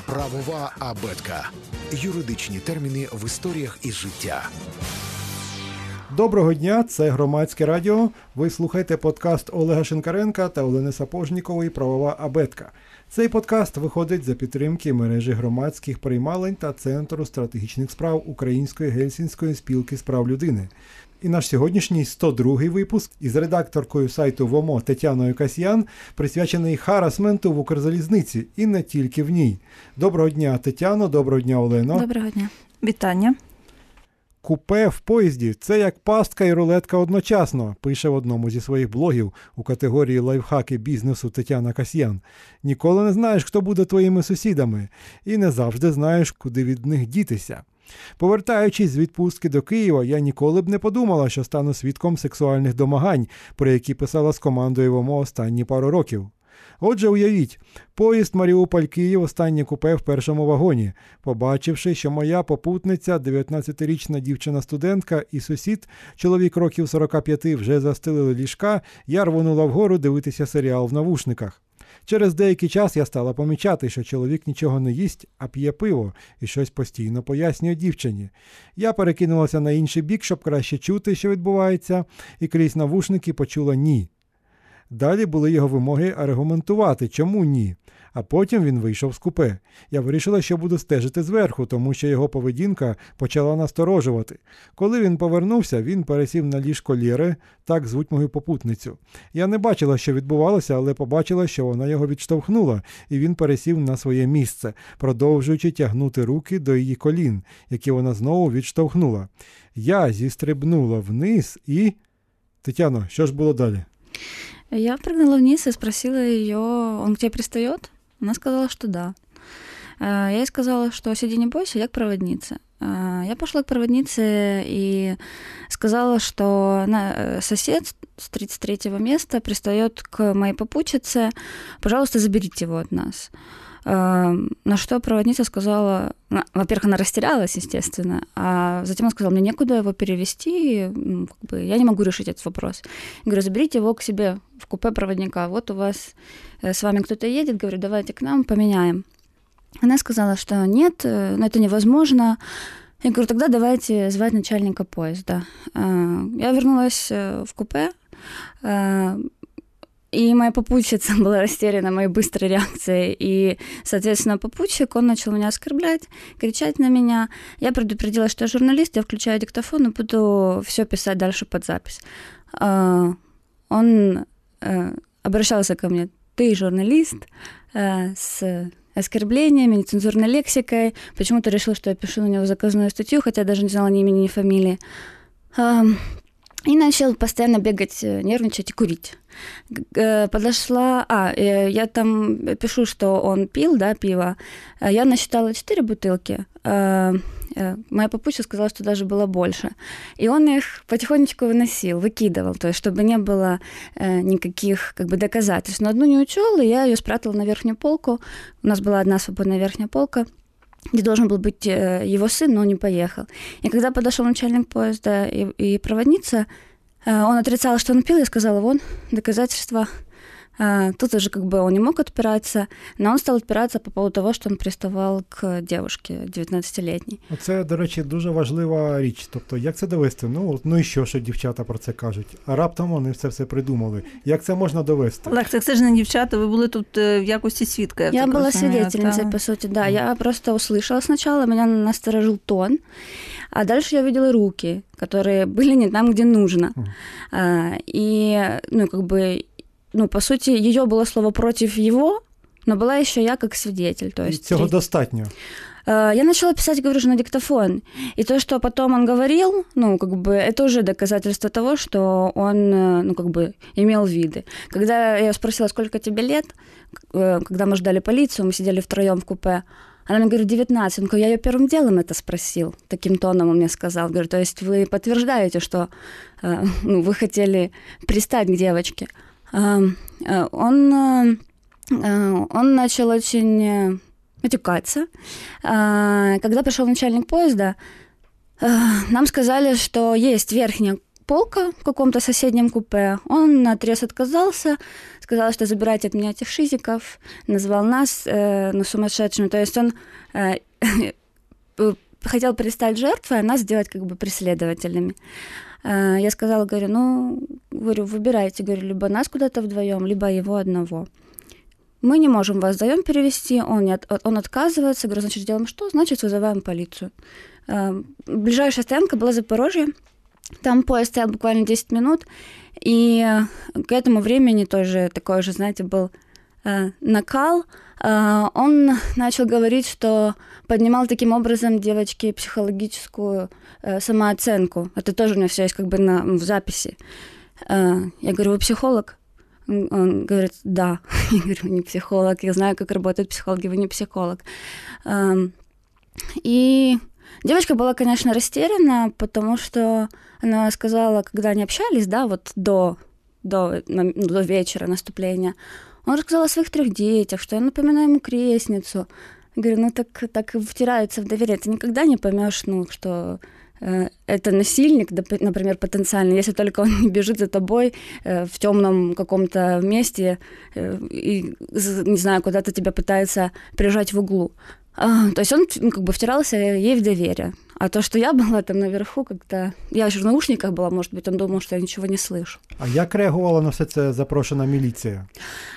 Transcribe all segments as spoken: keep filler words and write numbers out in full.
Правова абетка. Юридичні терміни в історіях із життя. Доброго дня, це Громадське радіо. Ви слухаєте подкаст Олега Шинкаренка та Олени Сапожнікової «Правова абетка». Цей подкаст виходить за підтримки мережі громадських приймалень та Центру стратегічних справ Української Гельсінської спілки з прав людини. І наш сьогоднішній сто другий випуск із редакторкою сайту ВОМО Тетяною Касьян присвячений харасменту в Укрзалізниці і не тільки в ній. Доброго дня, Тетяно, доброго дня, Олено. Доброго дня. Вітання. Купе в поїзді – це як пастка і рулетка одночасно, пише в одному зі своїх блогів у категорії «Лайфхаки бізнесу» Тетяна Касьян. Ніколи не знаєш, хто буде твоїми сусідами, і не завжди знаєш, куди від них дітися. Повертаючись з відпустки до Києва, я ніколи б не подумала, що стану свідком сексуальних домагань, про які писала з командою ВОМО останні пару років. Отже, уявіть, поїзд Маріуполь-Київ, останнє купе в першому вагоні. Побачивши, що моя попутниця, дев'ятнадцятирічна дівчина-студентка і сусід, чоловік років сорока п'яти, вже застелили ліжка, я рвонула вгору дивитися серіал в навушниках. Через деякий час я стала помічати, що чоловік нічого не їсть, а п'є пиво і щось постійно пояснює дівчині. Я перекинулася на інший бік, щоб краще чути, що відбувається, і крізь навушники почула «ні». Далі були його вимоги аргументувати, чому ні. А потім він вийшов з купе. Я вирішила, що буду стежити зверху, тому що його поведінка почала насторожувати. Коли він повернувся, він пересів на ліжко Лєри, так звуть мою попутницю. Я не бачила, що відбувалося, але побачила, що вона його відштовхнула, і він пересів на своє місце, продовжуючи тягнути руки до її колін, які вона знову відштовхнула. Я зістрибнула вниз і... Тетяно, що ж було далі? Я прыгнула вниз и спросила ее, он к тебе пристает? Она сказала, что да. Я ей сказала, что сиди не бойся, я к проводнице. Я пошла к проводнице и сказала, что сосед с тридцать третьего места пристает к моей попутчице, пожалуйста, заберите его от нас. На что проводница сказала, во-первых, она растерялась, естественно, а затем она сказала, мне некуда его перевести, ну, как бы, я не могу решить этот вопрос. Я говорю, заберите его к себе в купе проводника, вот у вас с вами кто-то едет, говорю, давайте к нам поменяем. Она сказала, что нет, но это невозможно. Я говорю, тогда давайте звать начальника поезда. Я вернулась в купе, и моя попутчица была растеряна моей быстрой реакцией. И, соответственно, попутчик, он начал меня оскорблять, кричать на меня. Я предупредила, что я журналист, я включаю диктофон и буду все писать дальше под запись. Он обращался ко мне, ты журналист, с оскорблениями, нецензурной лексикой. Почему-то решил, что я пишу на него заказную статью, хотя даже не знала ни имени, ни фамилии. И начал постоянно бегать, нервничать и курить. Подошла... А, я там пишу, что он пил, да, пиво. Я насчитала четыре бутылки. Моя попутчица сказала, что даже было больше. И он их потихонечку выносил, выкидывал, то есть чтобы не было никаких как бы доказательств. Но одну не учел, и я ее спрятала на верхнюю полку. У нас была одна свободная верхняя полка, где должен был быть его сын, но он не поехал. И когда подошел начальник поезда и, и проводница, он отрицал, что он пил, я сказала, вон, доказательства. Тут уже как бы он не мог отпираться, но он стал отпираться по поводу того, що він приставав к дівчинці дев'ятнадцятилітній. Це, до речі, дуже важлива річ. Тобто, як це довести? Ну, ну і що, що дівчата про це кажуть? А раптом вони це все придумали. Як це можна довести? Олег, так це ж не дівчата, ви були тут в якості свідка. Я, я була свидетельницей, по суті, да. Mm. Я просто услышала сначала, меня насторожил тон, а дальше я видела руки, которые были не там, где нужно. Mm. А, и, ну, как бы... Ну, по сути, ее было слово против его, но была еще я как свидетель. То есть, и цього достатньо. Я начала писать, говорю же, на диктофон. И то, что потом он говорил, ну, как бы, это уже доказательство того, что он, ну, как бы, имел виды. Когда я спросила, сколько тебе лет, когда мы ждали полицию, мы сидели втроем в купе, она мне говорит, девятнадцать. Он говорит, я ее первым делом это спросил. Таким тоном он мне сказал. Говорю, то есть вы подтверждаете, что ну, вы хотели пристать к девочке. Он, он начал очень матюкаться. Когда пришел начальник поезда, нам сказали, что есть верхняя полка в каком-то соседнем купе. Он наотрез отказался, сказал, что забирайте от меня этих шизиков, назвал нас э, ну, сумасшедшими. То есть он э, хотел перестать жертвой, а нас сделать как бы преследователями. Э, я сказала, говорю, ну, говорю, выбирайте, говорю, либо нас куда-то вдвоем, либо его одного. Мы не можем вас вдвоем перевести, он, не, он отказывается. Говорю, значит, делаем что? Значит, вызываем полицию. Э, ближайшая стоянка была Запорожье. Там поезд стоял буквально десять минут, и к этому времени тоже такой же, знаете, был э, накал. Э, он начал говорить, что поднимал таким образом девочке психологическую э, самооценку. Это тоже у меня все есть как бы на, в записи. Э, я говорю, вы психолог? Он говорит, да. Я говорю, не психолог, я знаю, как работают психологи, вы не психолог. Э, и... Девочка была, конечно, растеряна, потому что она сказала, когда они общались, да, вот до, до, до вечера наступления, он рассказал о своих трех детях, что я напоминаю ему крестницу. Я говорю, ну так, так втирается в доверие. Ты никогда не поймешь, ну, что э, это насильник, например, потенциальный, если только он не бежит за тобой э, в темном каком-то месте э, и, не знаю, куда-то тебя пытается прижать в углу. А, то есть он ну, как бы втирался ей в доверие. А то, что я была там наверху, как-то... Я же в наушниках была, может быть, он думал, что я ничего не слышу. А як реагувала на все це запрошена міліція?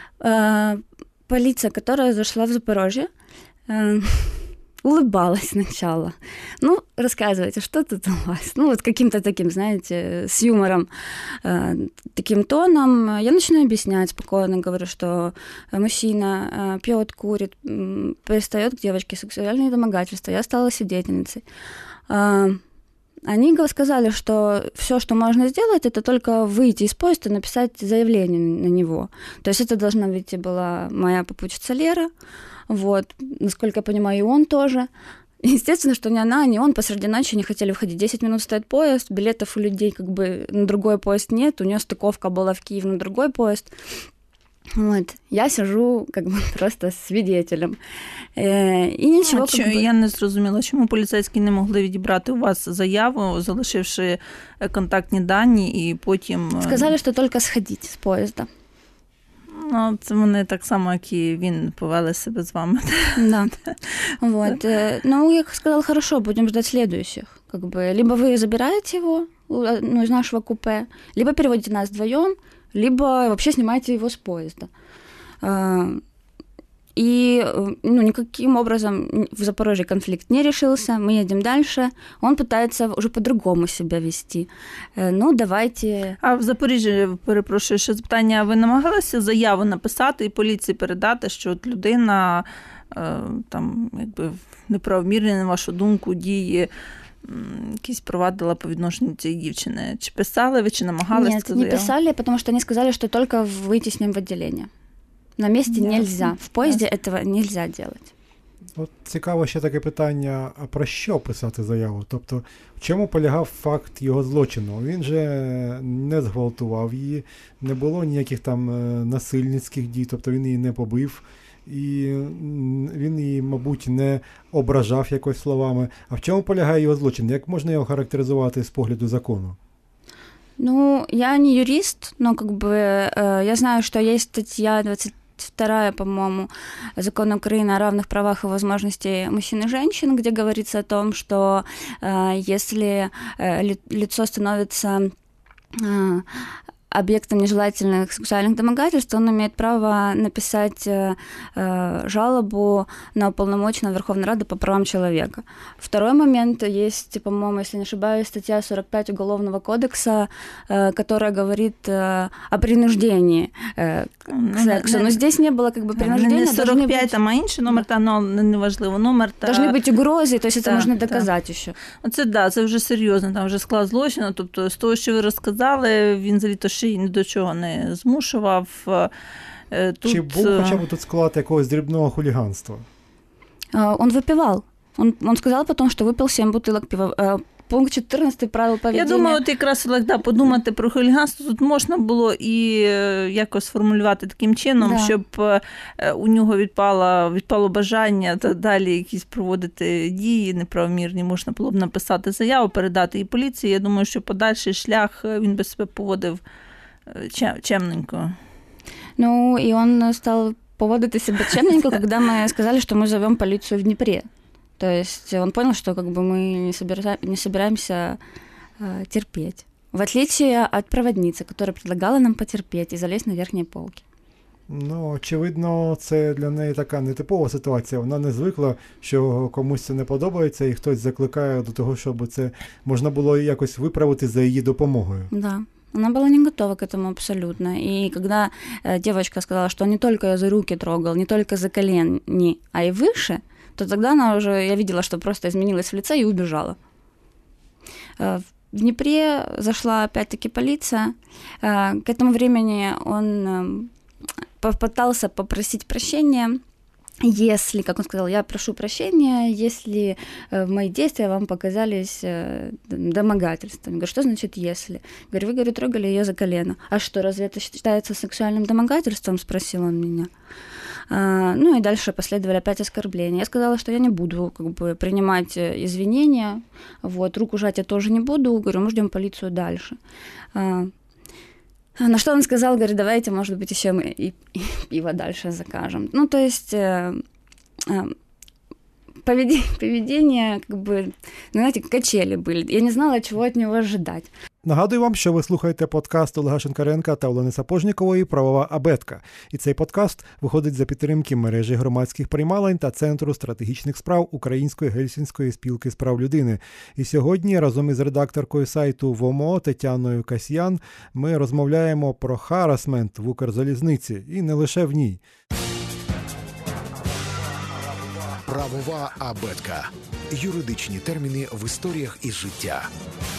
А, полиция, которая зашла в Запорожье, а, улыбалась сначала. Ну, рассказывайте, что тут у вас? Ну, вот каким-то таким, знаете, с юмором, э, таким тоном. Я начинаю объяснять спокойно, говорю, что мужчина э, пьет, курит, э, пристает к девочке, сексуальные домогательства. Я стала свидетельницей. Э, они сказали, что все, что можно сделать, это только выйти из поезда и написать заявление на него. То есть это должна быть была моя попутчица Лера. Вот, насколько я понимаю, и он тоже. Естественно, что ни она, ни он посреди ночи не хотели выходить. десять минут стоит поезд, билетов у людей как бы на другой поезд нет, у нее стыковка была в Киев на другой поезд. Вот. Я сижу как бы просто свидетелем. Е, і нічого, а що, как бы... Я не зрозуміла, чому поліцейські не могли відібрати у вас заяву, залишивши контактні дані і потім... Сказали, що тільки сходіть з поїзда. Ну, це вони так само, як і він, повели себе з вами. Да. Вот. Ну, я сказала, хорошо, будем ждать следующих. Как бы, либо вы забираете его, ну, из нашего купе, либо переводите нас вдвоем, либо вообще снимаете его с поезда. И ну, никаким образом в Запорожье конфликт не решился, мы едем дальше, он пытается уже по-другому себя вести. Ну, давайте... А в Запоріжжі, перепрошую, ще запитання, ви намагалися заяву написати і поліції передати, що от людина там, якби, неправомірні, на вашу думку, дії якісь провадила по відношенню цієї дівчини? Чи писали ви, чи намагалися? Нет, не писали, потому что они сказали, что только выйти с ним в отделение. На месте Ясно. Нельзя. В поїзді Ясно. Этого нельзя делать. От цікаво ще таке питання, а про що писати заяву? Тобто, в чому полягав факт його злочину? Він же не зґвалтував її, не було ніяких там насильницьких дій, тобто він її не побив, і він її, мабуть, не ображав якось словами. А в чому полягає його злочин? Як можна його характеризувати з погляду закону? Ну, я не юрист, но как бы э, я знаю, что есть статья двадцать вторая, по-моему, Закона Украины о равных правах и возможностях мужчин и женщин, где говорится о том, что э, если э, ли, лицо становится э, объектом нежелательных сексуальных домогательств, он имеет право написать э, э, жалобу на уполномоченного Верховной Рады по правам человека. Второй момент есть, по-моему, если не ошибаюсь, статья сорок пять Уголовного кодекса, э, которая говорит э, о принуждении э, к сексу. Но здесь не было как бы принуждения. Не сорок п'ять, а інший номер, та, ну, неважливо, номер. Та... Должны быть угрозы, то есть та, это можна доказати та. ще. Це, да, це вже серйозно, там вже склад злочину, тобто з того, що ви розказали, він завіто ще й ні до чого не змушував. Тут... Чи був хоча б тут склад якогось дрібного хуліганства? Он выпивал. Он, он сказал потом, что выпил семь бутылок пива. пункт чотирнадцятий правил поведіння. Я думаю, от якраз, Олег, да, подумати про хуліганство тут можна було і якось сформулювати таким чином, да. щоб у нього відпало, відпало бажання та далі якісь проводити дії неправомірні. Можна було б написати заяву, передати її поліції. Я думаю, що подальший шлях він би себе поводив чемненько. Ну, и он стал поводить себя чемненько, когда мы сказали, что мы зовем полицию в Днепре. То есть он понял, что как бы мы не, собира... не собираемся э, терпеть. В отличие от проводницы, которая предлагала нам потерпеть и залезть на верхние полки. Ну, очевидно, це для неї така нетипова ситуація. Вона не звикла, що комусь це не подобається, і хтось закликає до того, щоб це можна було якось виправити за її допомогою. Да. Она была не готова к этому абсолютно. И когда э, девочка сказала, что он не только ее за руки трогал, не только за колени, а и выше, то тогда она уже, я видела, что просто изменилась в лице и убежала. Э, в Днепре зашла опять-таки полиция. Э, к этому времени он э, попытался попросить прощения. Если, как он сказал, я прошу прощения, если э, мои действия вам показались э, домогательством. Я говорю, что значит «если»? Я говорю, вы, говорю, трогали ее за колено. А что, разве это считается сексуальным домогательством? Спросил он меня. А, ну и дальше последовали опять оскорбления. Я сказала, что я не буду как бы принимать извинения, вот, руку жать я тоже не буду. Говорю, мы ждем полицию дальше. А, На что он сказал, говорит, давайте, может быть, еще мы и, и пиво дальше закажем. Ну, то есть э, э, поведение, поведение, как бы, знаете, качели были. Я не знала, чего от него ожидать. Нагадую вам, що ви слухаєте подкаст Олега Шинкаренка та Олени Сапожнікової «Правова абетка». І цей подкаст виходить за підтримки мережі громадських приймалень та Центру стратегічних справ Української Гельсінської спілки з прав людини. І сьогодні разом із редакторкою сайту ВОМО Тетяною Касьян ми розмовляємо про харасмент в Укрзалізниці і не лише в ній. Правова абетка. Юридичні терміни в історіях із життя.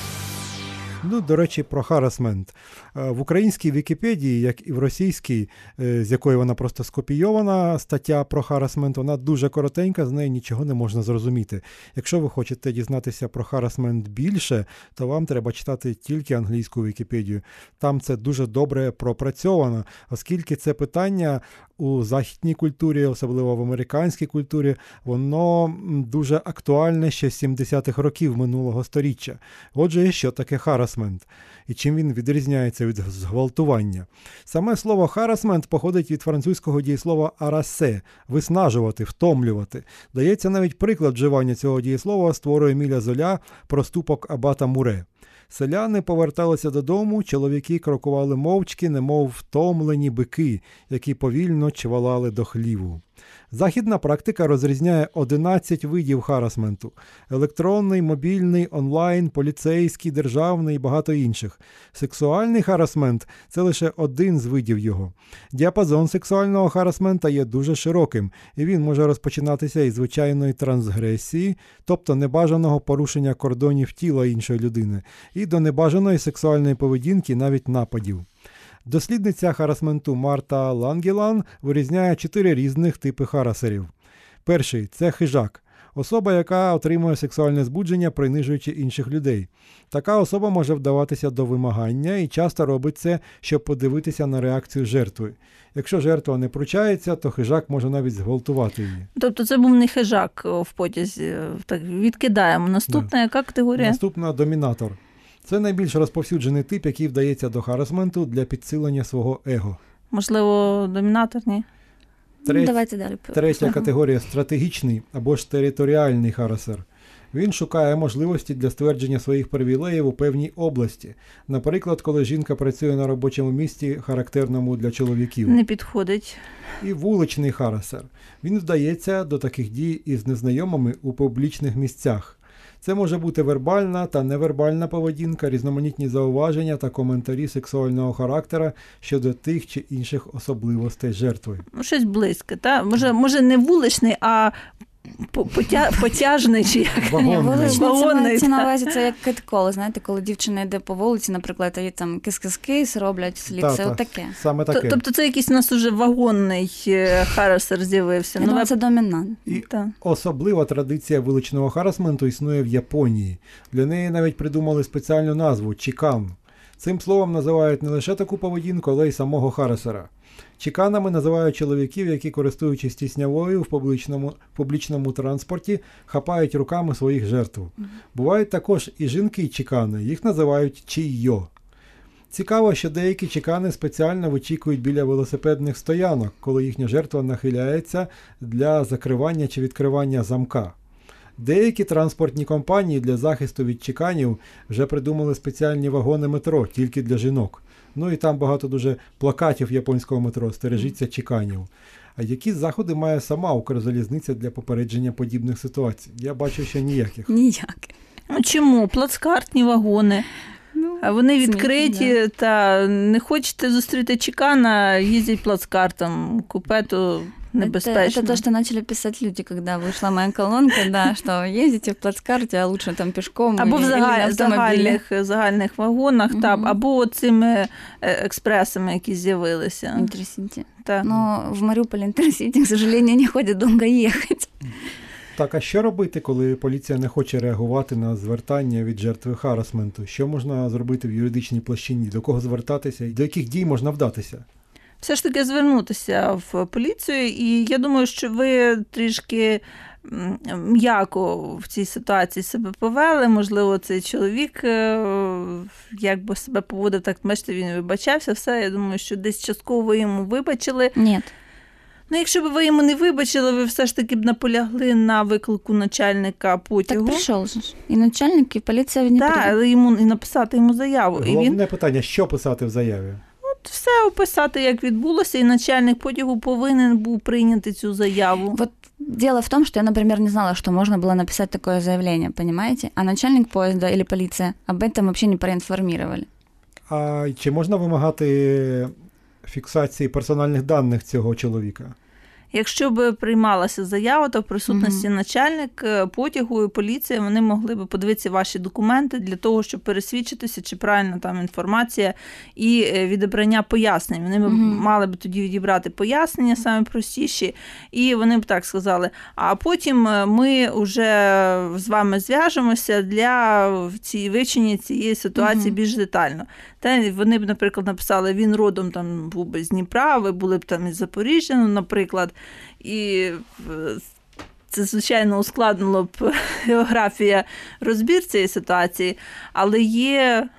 Ну, до речі, про харасмент. В українській Вікіпедії, як і в російській, з якої вона просто скопійована, стаття про харасмент, вона дуже коротенька, з неї нічого не можна зрозуміти. Якщо ви хочете дізнатися про харасмент більше, то вам треба читати тільки англійську Вікіпедію. Там це дуже добре пропрацьовано, оскільки це питання у західній культурі, особливо в американській культурі, воно дуже актуальне ще з сімдесятих років минулого сторіччя. Отже, що таке харасмент? І чим він відрізняється від зґвалтування? Саме слово харасмент походить від французького дієслова арасе – виснажувати, втомлювати. Дається навіть приклад вживання цього дієслова з твору Еміля Золя «Проступок абата Муре». Селяни поверталися додому, чоловіки крокували мовчки, немов втомлені бики, які повільно чвалали до хліву. Західна практика розрізняє одинадцять видів харасменту – електронний, мобільний, онлайн, поліцейський, державний і багато інших. Сексуальний харасмент – це лише один з видів його. Діапазон сексуального харасмента є дуже широким, і він може розпочинатися із звичайної трансгресії, тобто небажаного порушення кордонів тіла іншої людини, і до небажаної сексуальної поведінки, навіть нападів. Дослідниця харасменту Марта Лангелан вирізняє чотири різних типи харасерів. Перший – це хижак. Особа, яка отримує сексуальне збудження, принижуючи інших людей. Така особа може вдаватися до вимагання і часто робить це, щоб подивитися на реакцію жертви. Якщо жертва не пручається, то хижак може навіть зґвалтувати її. Тобто це був не хижак в потязі. Так, відкидаємо. Наступна да. яка категорія? Наступна – домінатор. Це найбільш розповсюджений тип, який вдається до харасменту для підсилення свого его. Можливо, домінатор, ні? Треть... Давайте далі. Третя ага. категорія – стратегічний або ж територіальний харасер. Він шукає можливості для ствердження своїх привілеїв у певній області. Наприклад, коли жінка працює на робочому місці, характерному для чоловіків. Не підходить. І вуличний харасер. Він вдається до таких дій із незнайомими у публічних місцях. Це може бути вербальна та невербальна поведінка, різноманітні зауваження та коментарі сексуального характера щодо тих чи інших особливостей жертви. Щось близьке, так? Може, може не вуличний, а потя, потяжний чи як? Вагонний. Ні, Вагонний, це так. на увазі, це як кидкол, знаєте, коли дівчина йде по вулиці, наприклад, а їй там кис-кис-кис роблять слід, Та, це та. отаке. Саме таке. Тобто це якийсь у нас уже вагонний е, харасер з'явився. Я думаю, це домінант. І Так. особлива традиція вуличного харасменту існує в Японії. Для неї навіть придумали спеціальну назву – чікан. Цим словом називають не лише таку поведінку, але й самого харасера. Чіканами називають чоловіків, які, користуючись тіснявою в публічному, публічному транспорті, хапають руками своїх жертв. Бувають також і жінки-чікани, їх називають чійо. Цікаво, що деякі чікани спеціально вичікують біля велосипедних стоянок, коли їхня жертва нахиляється для закривання чи відкривання замка. Деякі транспортні компанії для захисту від чіканів вже придумали спеціальні вагони метро тільки для жінок. Ну і там багато дуже плакатів японського метро «Стережіться чіканів». А які заходи має сама Укрзалізниця для попередження подібних ситуацій? Я бачу, що ніяких. Ніяк. Ну чому? Плацкартні вагони. Ну, А вони смішно, відкриті, да. та не хочете зустріти чекана, їздять плацкартом. Купе то небезпечно. Это, это то, что начали писать люди, когда вышла моя колонка, да, что ездите в плацкарте, а лучше там пешком Або или, в или на загаль, автомобиле. загальних, загальних вагонах, Мгм. та, або цими експресами, які з'явилися. Интерсити. Та. Но в Мариуполе Интерсити, к сожалению, не ходит долго ехать. Так, а що робити, коли поліція не хоче реагувати на звертання від жертви харасменту? Що можна зробити в юридичній площині? До кого звертатися? І до яких дій можна вдатися? Все ж таки звернутися в поліцію, і я думаю, що ви трішки м, м'яко в цій ситуації себе повели. Можливо, цей чоловік е, як би себе поводив, так, бачите, він вибачався, все. Я думаю, що десь частково ви йому вибачили. Нет. Ну, якщо б ви йому не вибачили, ви все ж таки б наполягли на виклику начальника потягу. Так пришел же. И начальник, и полиция не Так, придет. але йому і написати йому заяву. І Головне він питання, що писати в заяві? от все описати, як відбулося, і начальник потягу повинен був прийняти цю заяву. Вот дело в том, что я, например, не знала, что можно было написать такое заявление, понимаете? А начальник поезда или полиция об этом вообще не проинформировали. А чи можна вимагати фіксації персональних даних цього чоловіка? Якщо б приймалася заява, то в присутності Мгм. начальник потягу і поліція, вони могли б подивитися ваші документи для того, щоб пересвідчитися, чи правильна там інформація, і відібрання пояснень. Вони б Мгм. мали б тоді відібрати пояснення, саме простіші, і вони б так сказали, а потім ми вже з вами зв'яжемося для ці, вивчення цієї ситуації Мгм. більш детально. Та вони б, наприклад, написали, він родом там був би з Дніпра, ви були б там із Запоріжжя, ну, наприклад, і е, це, звичайно, ускладнило б географія розбір цієї ситуації, але є,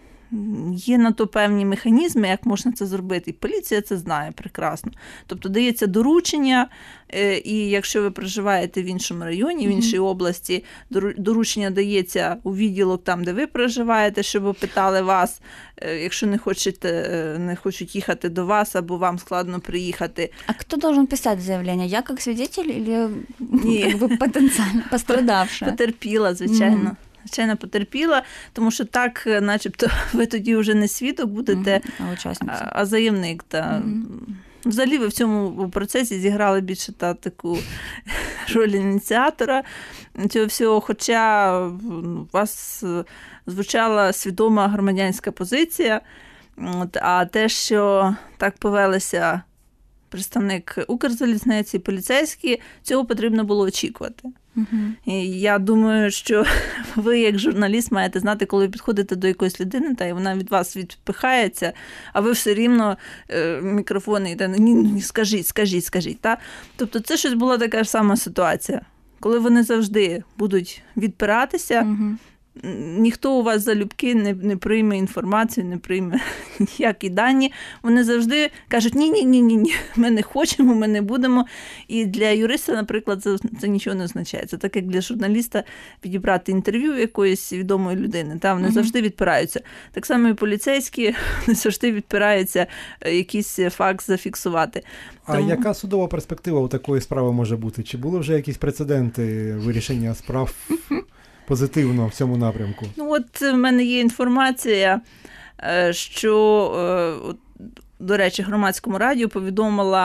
є на то певні механізми, як можна це зробити. І поліція це знає прекрасно. Тобто дається доручення, е, і якщо ви проживаєте в іншому районі, в іншій області, дору- доручення дається у відділок там, де ви проживаєте, щоб опитали вас, е, якщо не хочете, е, не хочуть їхати до вас, або вам складно приїхати. А кто должен писать заявление? Я как свидетель или Не. как бы потенциально пострадавшая? Потерпіла, звичайно. Мгм. Звичайно, потерпіла, тому що так, начебто, ви тоді вже не свідок будете, Мгм. А участница? а, а заявник. Та. Мгм. Взагалі ви в цьому процесі зіграли більше та, таку роль ініціатора цього всього, хоча ну, у вас звучала свідома громадянська позиція, от, а те, що так повелися представник Укрзалізниці, поліцейські, цього потрібно було очікувати. Мгм. І я думаю, що ви, як журналіст, маєте знати, коли ви підходите до якоїсь людини, та й вона від вас відпихається, а ви все рівно е, мікрофон і ні, ні, скажіть, скажіть, скажіть. Та? Тобто це щось була така ж сама ситуація. Коли вони завжди будуть відпиратися, Мгм. ніхто у вас залюбки не, не прийме інформацію, не прийме ніякі дані. Вони завжди кажуть, ні-ні-ні, ми не хочемо, ми не будемо. І для юриста, наприклад, це, це нічого не означає. Це так, як для журналіста підібрати інтерв'ю якоїсь відомої людини. Та, вони Мгм. завжди відпираються. Так само і поліцейські, вони завжди відпираються якийсь факт зафіксувати. А Тому- яка судова перспектива у такої справи може бути? Чи були вже якісь прецеденти вирішення справ позитивно в цьому напрямку? Ну, от в мене є інформація, е, що, е, от, до речі, Громадському радіо повідомила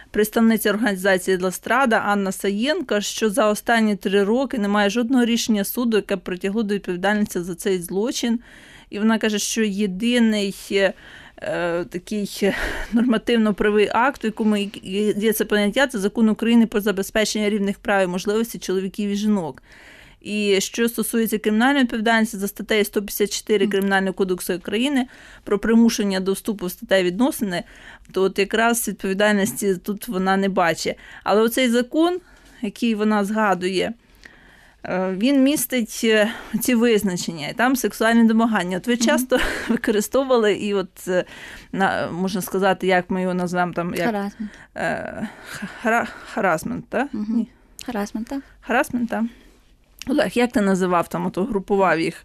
представниця організації «Ластрада» Анна Саєнко, що за останні три роки немає жодного рішення суду, яке притягло до відповідальності за цей злочин. І вона каже, що єдиний е, такий нормативно-правовий акт, в якому є це поняття, це Закон України про забезпечення рівних прав і можливостей чоловіків і жінок. І що стосується кримінальної відповідальності за статтею сто п'ятдесят чотири Кримінального кодексу України про примушення до вступу в статеві відносини, то от якраз відповідальності тут вона не бачить. Але оцей закон, який вона згадує, він містить ці визначення, і там сексуальне домагання. От ви часто mm-hmm. використовували, і от, можна сказати, як ми його назвемо там... Як, харасмент. Хара, харасмент, так? Mm-hmm. Харасмент, так. Харасмент, так. Олег, як ти називав там, ото групував їх?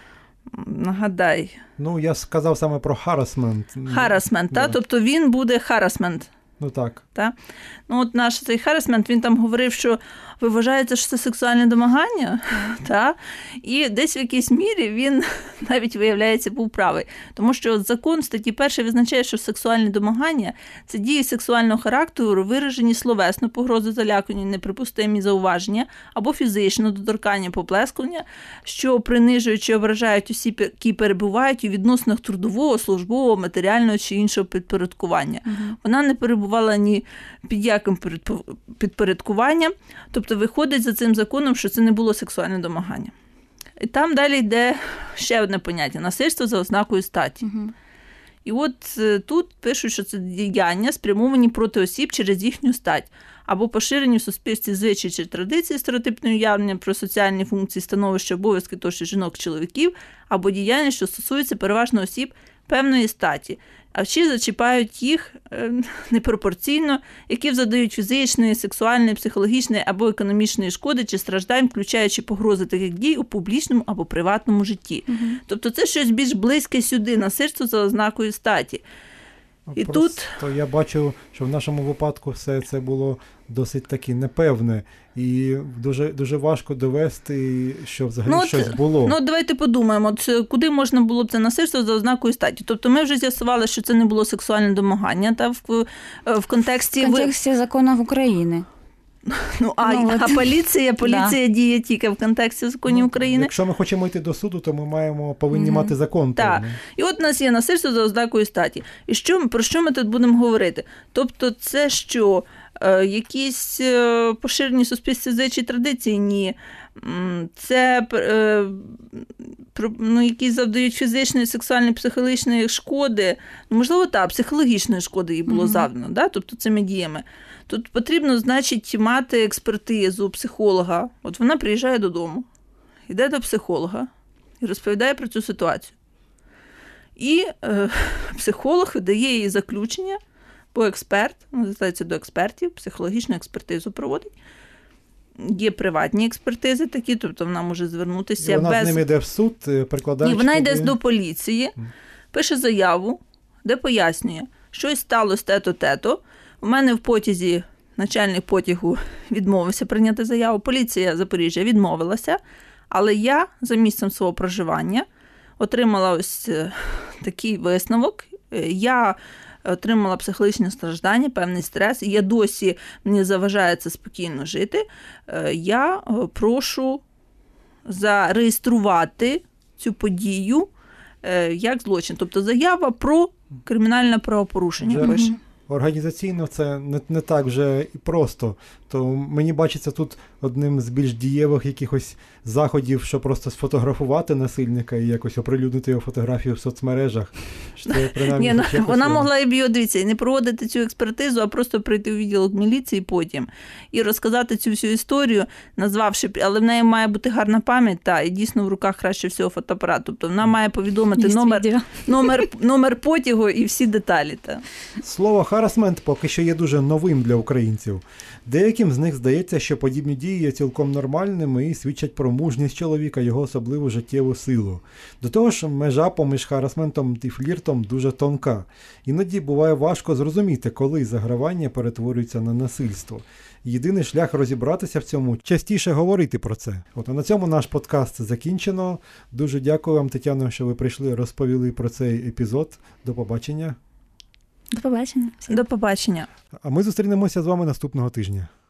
Нагадай. Ну, я сказав саме про харасмент. Харасмент, да. Так? Тобто він буде харасмент. Ну, так. Та? Ну, от наш цей харасмент, він там говорив, що ви вважаєте, що це сексуальне домагання? Mm. Та? І десь в якійсь мірі він навіть, виявляється, був правий. Тому що закон в статті першій визначає, що сексуальне домагання – це дії сексуального характеру, виражені словесно, погрози, залякування, неприпустимі зауваження або фізично доторкання, поплескування, що принижують чи ображають осіб, які перебувають у відносинах трудового, службового, матеріального чи іншого підпорядкування. Mm. Вона не перебувала ні під яким підпорядкуванням, тобто виходить за цим законом, що це не було сексуальне домагання. І там далі йде ще одне поняття – насильство за ознакою статі. Угу. І от тут пишуть, що це діяння, спрямовані проти осіб через їхню стать, або поширені в суспільстві звичаї чи традиції стереотипного уявлення про соціальні функції, становище, обов'язки тощо жінок-чоловіків, або діяння, що стосується переважно осіб певної статі, а чи зачіпають їх непропорційно, які завдають фізичної, сексуальної, психологічної або економічної шкоди чи страждань, включаючи погрози таких дій у публічному або приватному житті. Угу. Тобто це щось більш близьке сюди, насильство за ознакою статі. І Просто тут... я бачу, що в нашому випадку все це було досить таки непевне. І дуже, дуже важко довести, що взагалі ну, щось було. Ну, давайте подумаємо, от, куди можна було б це насильство за ознакою статі. Тобто ми вже з'ясували, що це не було сексуальне домагання та, в, в контексті... В контексті ви... законів України. Ну, а, ну, а поліція, поліція да. діє тільки в контексті законів ну, України. Якщо ми хочемо йти до суду, то ми маємо, повинні mm-hmm. мати закон. Так. І от у нас є насильство за ознакою статі. І що, про що ми тут будемо говорити? Тобто це що? Е, якісь е, поширені суспільстві звичаї традиції? Ні. Це е, про, ну, якісь завдають фізичної, сексуальної, психологічної шкоди. Ну, можливо, так, психологічної шкоди їй було mm-hmm. завдано, да? Тобто цими діями. Тут потрібно, значить, мати експертизу психолога. От вона приїжджає додому, йде до психолога і розповідає про цю ситуацію. І е, психолог видає їй заключення, бо експерт, звертається до експертів, психологічну експертизу проводить. Є приватні експертизи такі, тобто вона може звернутися і вона без... з ними йде в суд, прикладаючи... Ні, вона йде до поліції, пише заяву, де пояснює, щось сталося те-то-те-то. У мене в потязі, начальник потягу відмовився прийняти заяву, поліція Запоріжжя відмовилася, але я за місцем свого проживання отримала ось такий висновок. Я отримала психологічне страждання, певний стрес, і я досі, мені заважає це спокійно жити. Я прошу зареєструвати цю подію як злочин. Тобто заява про кримінальне правопорушення пише. Організаційно це не, не так вже і просто. То мені бачиться тут одним з більш дієвих якихось заходів, що просто сфотографувати насильника і якось оприлюднити його фотографію в соцмережах. Це, принаймні, Ні, ну, вона могла і б, дивіться, і не проводити цю експертизу, а просто прийти у відділок міліції потім і розказати цю всю історію, назвавши, але в неї має бути гарна пам'ять, та, і дійсно в руках краще всього фотоапарат. Тобто вона має повідомити номер, номер, номер потягу і всі деталі. Та. Слово харасмент поки що є дуже новим для українців. Деяким з них здається, що подібні дії є цілком нормальними і свідчать про мужність чоловіка, його особливу життєву силу. До того ж, межа поміж харасментом і фліртом дуже тонка. Іноді буває важко зрозуміти, коли загравання перетворюється на насильство. Єдиний шлях розібратися в цьому – частіше говорити про це. От, а на цьому наш подкаст закінчено. Дуже дякую вам, Тетяно, що ви прийшли, розповіли про цей епізод. До побачення. До побачення. Всім. До побачення. А ми зустрінемося з вами наступного тижня.